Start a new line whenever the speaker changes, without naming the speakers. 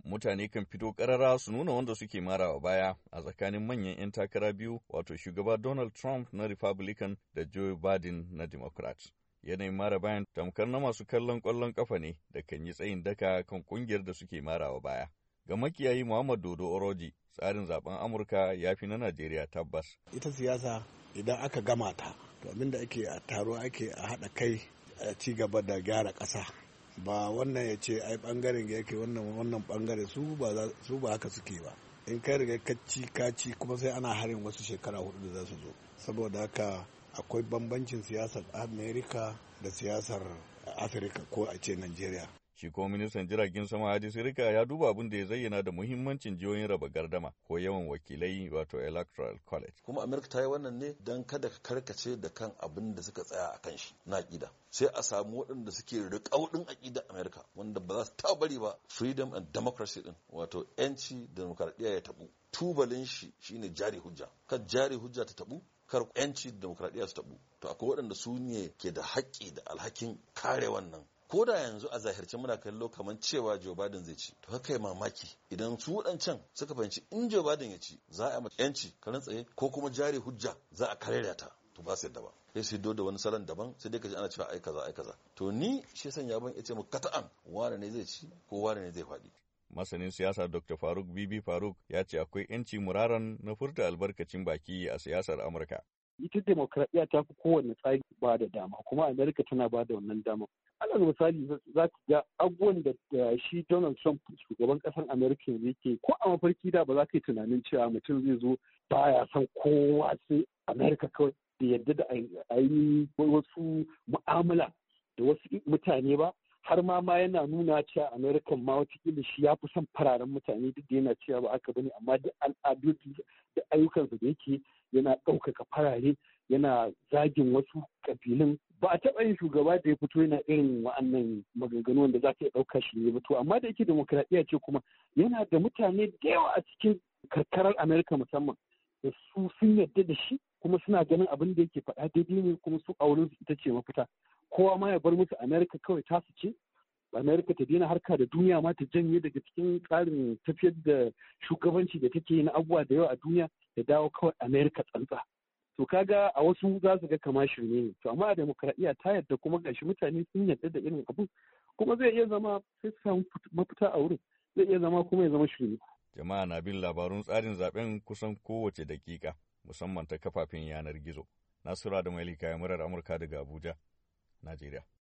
mutane kan fito ƙarara su nuna wanda suke marawa baya a tsakanin manyan 'yan takara biyu, wato shugaba Donald Trump na Republican da Joe Biden na Democrat. Yanayin mara bayan tamkar na masu kallon ƙwallon ƙafa ne da kan yi tsayin daka kan ƙungiyar da suke marawa baya. Ga makiyayi Muhammad Dodo Oroji, tsarin zaben Amurka ya fi na Najeriya tabbas.
Ita siyasa idan aka gama ta, to abin da ake a taro ake a haɗa kai a ci gaba da gyara ƙasa. Ba wannan ya ce ai ɓangaren yake wannan ɓangare su ba haka suke ba. In kai riga kaci kuma sai ana harin wasu shekara hudu da za su zo. Saboda haka akwai bambancin siyasar Amerika da siyasar Afirka ko a ce Najeriya.
Shi kuma ministan jiragen sama Hadi Sirika ya duba abin da ya zayyana da muhimmancin jihohin raba gardama ko yawan wakilai wato electoral college.
Kuma Amerika ta yi wannan ne don kada ka karkace da kan abin da suka tsaya a kan shi na aƙida. Sai a samu waɗanda suke riƙauɗin aƙida Amerika wanda ba za su taɓa bari ba freedom and democracy din wato yanci da demokradiyya ya taɓu. Tubalin shi shine jari hujja. Kan jari hujja ta taɓu kar yanci da demokradiyya su taɓu. To akwai waɗanda su ne ke da haƙƙi da alhakin kare wannan. Ko da yanzu a zahirce muna kallo kamar cewa Joe Biden zai ci, to haka yi mamaki idan su waɗancan suka fahimci in Joe Biden ya ci za a yi yanci karan tsaye ko kuma jari hujja za a karya ta, to ba su yadda ba. Sai su da wani salon daban sai dai ka ji ana cewa ai kaza. To ni shi sanya ban yace mu kata'an wane ne zai ci ko wane ne zai faɗi.
Masanin siyasa Dr. Faruk Bibi Faruk ya ce akwai yanci muraran na furta albarkacin baki a siyasar Amurka.
Ita demokradiyya ta fi kowane tsari ba da dama, kuma Amerika tana ba da wannan dama. Alal misali za ka ga abubuwan da shi Donald Trump shugaban ƙasar Amerika yake ko a mafarki da ba za ka yi tunanin cewa mutum zai zo baya son kowa sai Amerika kawai da yadda da ainihin wasu mu'amala da wasu mutane ba. Har ma yana nuna cewa Amerikan ma watakila shi ya fi son fararen mutane duk da yana cewa ba aka bane, amma duk al'adu da ayyukansa da yake yana ɗaukaka farare, yana zagin wasu kabilun. Ba a taɓa yin shugaba da ya fito yana irin wa'annan maganganu wanda za ka iya ɗauka shi ne ba. To amma da yake demokradiyya ce kuma yana da mutane da yawa a cikin karkarar Amerika musamman da su sun yarda da shi kuma suna ganin abin da yake faɗa daidai ne kuma su a wurin su ita ce mafita. Kowa ma ya bar musu Amerika kawai tasu ce, Amerika ta daina harka da duniya ma ta janye daga cikin tsarin tafiyar da shugabanci da take na abubuwa da yawa a duniya da dawo kawai Amerika tsantsa. To kaga a wasu za su ga kama shirme ne, to amma a demokradiyya ta yadda kuma gashi mutane sun yadda da irin abu kuma zai iya zama sai su samu mafita a wurin, zai iya zama kuma ya zama shirme.
Jama'a na bin labarun tsarin zaben kusan kowace dakika musamman ta kafafen yanar gizo. Nasura da Malika ya murar Amurka daga Abuja, Najeriya.